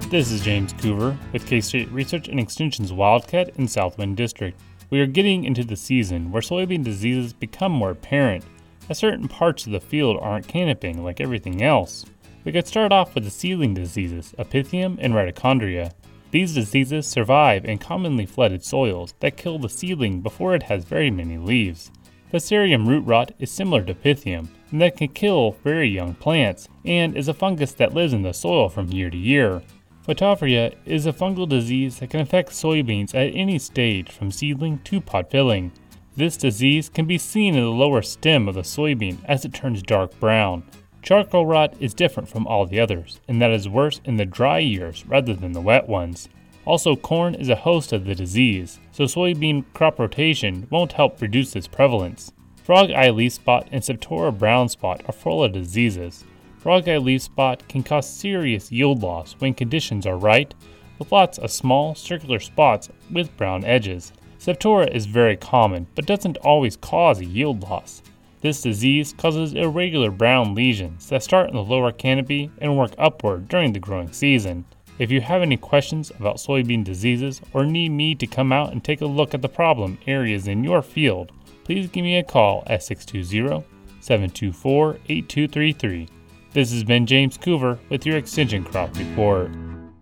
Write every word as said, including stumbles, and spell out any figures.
This is James Coover with K-State Research and Extension's Wildcat in Southwind District. We are getting into the season where soybean diseases become more apparent, as certain parts of the field aren't canoping like everything else. We could start off with the seedling diseases, Epithium and Mitochondria. These diseases survive in commonly flooded soils that kill the seedling before it has very many leaves. Fusarium root rot is similar to Pythium, and that can kill very young plants, and is a fungus that lives in the soil from year to year. Phytophthora is a fungal disease that can affect soybeans at any stage from seedling to pod filling. This disease can be seen in the lower stem of the soybean as it turns dark brown. Charcoal rot is different from all the others, and that is worse in the dry years rather than the wet ones. Also, corn is a host of the disease, so soybean crop rotation won't help reduce its prevalence. Frog eye leaf spot and Septora brown spot are full of diseases. Frog eye leaf spot can cause serious yield loss when conditions are right, with lots of small, circular spots with brown edges. Septora is very common, but doesn't always cause a yield loss. This disease causes irregular brown lesions that start in the lower canopy and work upward during the growing season. If you have any questions about soybean diseases or need me to come out and take a look at the problem areas in your field, please give me a call at six two zero, seven two four, eight two three three. This has been James Coover with your Extension Crop Report.